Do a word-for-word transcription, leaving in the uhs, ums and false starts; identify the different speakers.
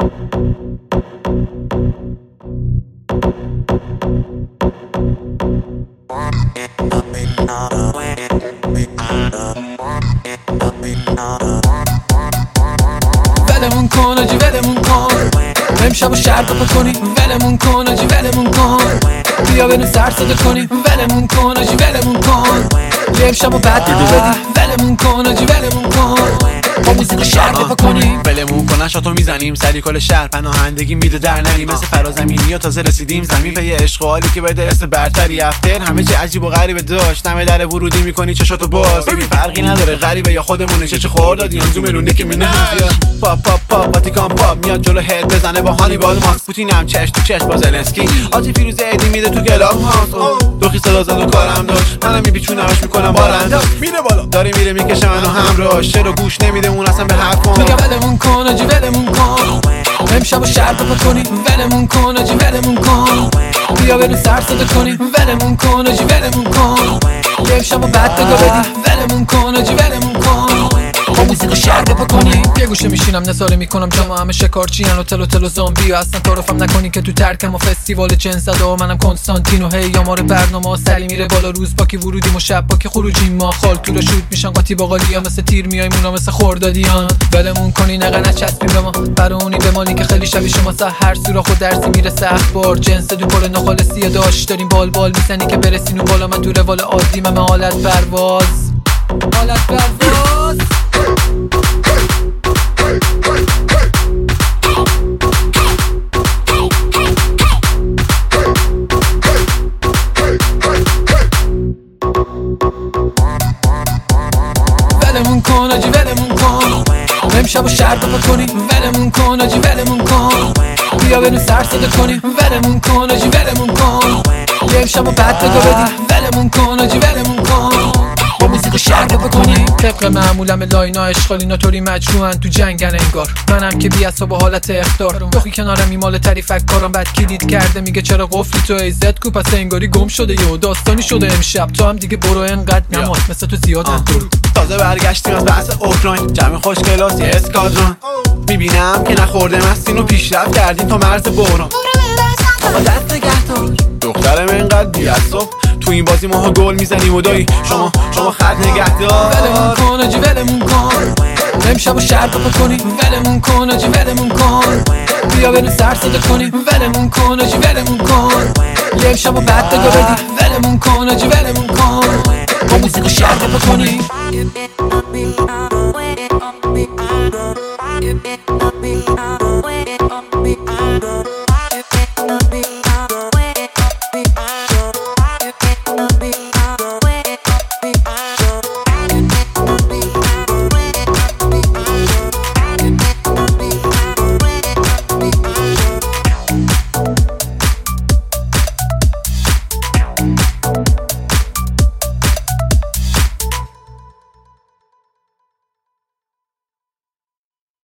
Speaker 1: ولمون کن آجی ولمون کن، امشب و شرق پا کنی ولمون کن آجی ولمون کن، بیا بریم سر صدا کنی ولمون کن آجی ولمون کن، یه امشب و بعد دیدو بدی ولمون کن آجی ولمون کن، با موزیک شرق پا کنی
Speaker 2: ولمون کن شاتو میزنیم سری کل شهر پناهندگی میده در نری مثل فرازمینی و تازه رسیدیم زمین به یه عشق و حالی که بده است برتری افتر همه چی عجیب و غریبه داشت همه در ورودی میکنی چشاتو باز ببین فرقی نداره غریبه یا خودمونه چه چه خوردادی انزو مرونه که منه پاپ پاپ پاپ واتیکان پاپ میاد جلو هد بزنه با هانیبال ماسک پوتین هم چش تو چش با زلنسکی آجی فیروز ایدی میده تو گلاب هاست دو خی صدا زد و کارم داشت منم میپیچونمش میکنم بارنده میره بالا داره میره میکشه منو همراهش چرا گوش نمیده اون اصلا به حرفم
Speaker 1: میگه ولمون کن آجی ولمون کن، امشب و شرق پا کنی ولمون کن آجی ولمون کن، بیا بریم سر صدا کنی ولمون کن آجی ولمون کن، یه امشب و بعد بگو بدی ولمون کن آجی ولمون کن، با موزیک شرق پا کنی یه گوشه میشینم نظاره میکنم جامعه همه شکارچیان و تل و تل و زامبی و اصلا تعارفم نکنی که تو ترکم و فستیوال جنس زده و منم کنستانتینو هی یامار برنامه ها سری میره بالا روز باکی ورودیم و شب باکی خروجیم ما خال طول شوت میشن قاطی باقالیا مثل تیر میایم اونا مثل خوردادیان ولمون کنی نقا نچسبیم به ما برونی به مالی که خیلی شبیه شما هر سوراخ و درسی میرسه اخبار جنس دو پل نخالصی داشت داریم بال بال میزنی که برسین اون بالا من تو روال عادی من حالت پرواز حالت پرواز ولمون کن آجی ولمون کن، امشب و شرق پا کنی ولمون کن آجی ولمون کن، بیا بریم سر صدا کنی ولمون کن آجی ولمون کن، یه امشب و بعد بگو بدی ولمون کن آجی ولمون کن، با موزیک شرق پا کنی طبق معمولم لاینا اشغالی ناتوری مجموعن تو جنگن انگار منم که بی‌عصا با حالت اخطار دخی کنارم ایمال تعریفک کارم بد کلید کرده میگه چرا قفلی تو ایزد کو پس انگاری گم شده یه داستانی شده امشب تو هم دیگه برو انقدر نماز مثل تو زیادن درود
Speaker 2: تازه برگشتیم از بحث اوکراین جمع خوش کلاس یه اسکادرون میبینم که نخورده مستین و پیشرفت کردیم تا مرز بحران آقا دست نگهدار دخترم اینقدر بی‌عصا تو این بازی ماها گل میزنیم و دایی شما شما خط نگهدار
Speaker 1: ولمون کن آجی ولمون کن، امشب و شرق پا کنی ولمون کن آجی ولمون کن، بیا بریم سر صدا کنی ولمون کن آجی ولمون کن، یه امشب و بعد بگو بدی ولمون کن آجی ولمون کن، با موزیک شرق پا کنی